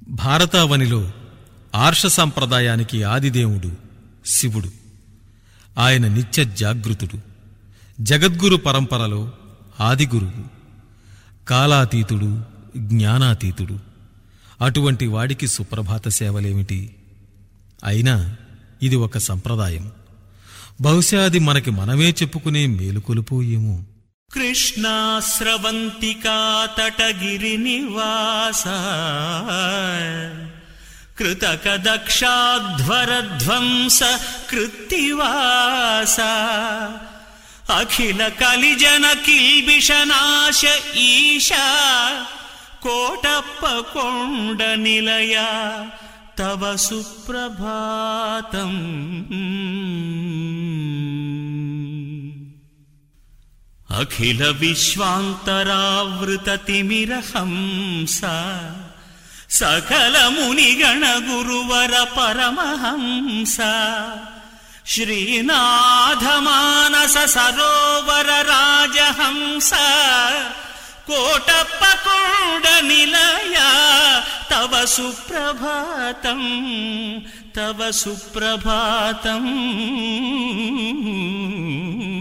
భారతావనిలో ఆర్ష సంప్రదాయానికి ఆదిదేవుడు శివుడు. ఆయన నిత్య జాగృతుడు, జగద్గురు పరంపరలో ఆదిగురువు, కాలాతీతుడు, జ్ఞానాతీతుడు. అటువంటి వాడికి సుప్రభాత సేవలేమిటి? అయినా ఇది ఒక సంప్రదాయం. బహుశా అది మనకి మనమే చెప్పుకునే మేలుకొలుపు ఏమో. కృష్ణా స్రవంతికా తటగిరి నివాస కృతక దక్షాధ్వర ధ్వంస కృత్తివాస అఖిల కలిజన కిల్బిషనాశ ఈశా కోటప్ప కొండ నిలయ తవ సుప్రభాతం. అఖిల విశ్వాంతరావృత తిమిరహంస సకల మునిగణ గురువర పరమహంస శ్రీనాథ మానస సరోవర రాజహంస కోటప్ప కొండ నిలయ తవ సుప్రభాతం, తవ సుప్రభాతం.